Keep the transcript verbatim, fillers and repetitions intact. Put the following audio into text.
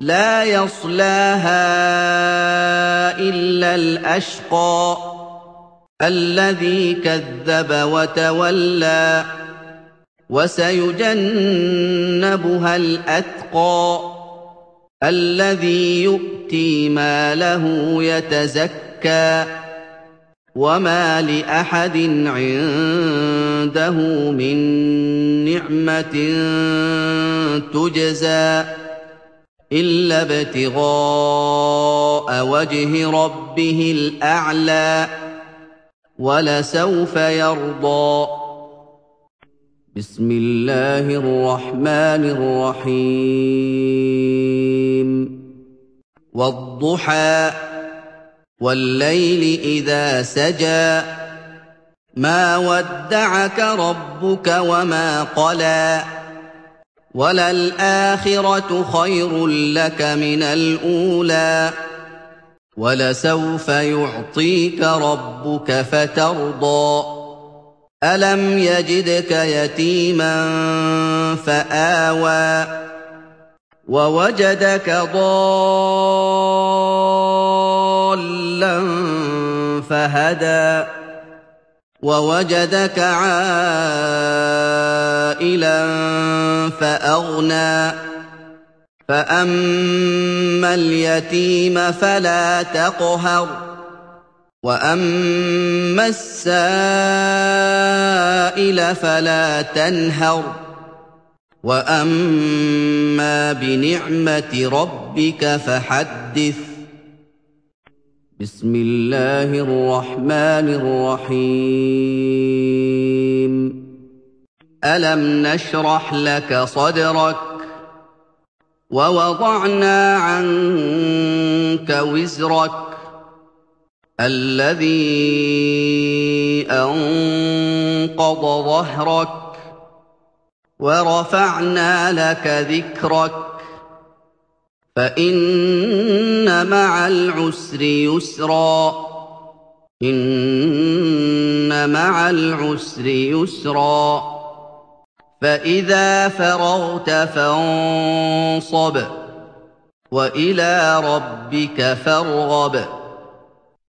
لَا يَصْلَاهَا إِلَّا الْأَشْقَى الَّذِي كَذَّبَ وَتَوَلَّىٰ وَسَيُجَنَّبُهَا الْأَتْقَى الَّذِي يُؤْتِي مَالَهُ يَتَزَكَّىٰ وَمَا لِأَحَدٍ عِندَهُ مِن نِّعْمَةٍ تُجْزَىٰ إِلَّا ابْتِغَاءَ وَجْهِ رَبِّهِ الْأَعْلَىٰ وَلَسَوْفَ يَرْضَىٰ. بسم الله الرحمن الرحيم. وَالضُّحَىٰ وَاللَّيْلِ إِذَا سَجَىٰ مَا وَدَّعَكَ رَبُّكَ وَمَا قَلَىٰ وَلَلْآخِرَةُ خَيْرٌ لَّكَ مِنَ الْأُولَىٰ وَلَسَوْفَ يُعْطِيكَ رَبُّكَ فَتَرْضَىٰ أَلَمْ يَجِدْكَ يَتِيمًا فَآوَىٰ وَوَجَدَكَ ضَالًّا فَهَدَىٰ وَوَجَدَكَ عَائِلًا فَأَغْنَىٰ فَأَمَّا الْيَتِيمَ فَلَا تَقْهَرْ وَأَمَّا السَّائِلَ فَلَا تَنْهَرْ وَأَمَّا بِنِعْمَةِ رَبِّكَ فَحَدِّثْ. بسم الله الرحمن الرحيم. ألم نشرح لك صدرك ووضعنا عنك وزرك الذي أنقض ظهرك ورفعنا لك ذكرك فإن مع العسر يسرا إن مع العسر يسرا فإذا فرغت فانصب وإلى ربك فارغب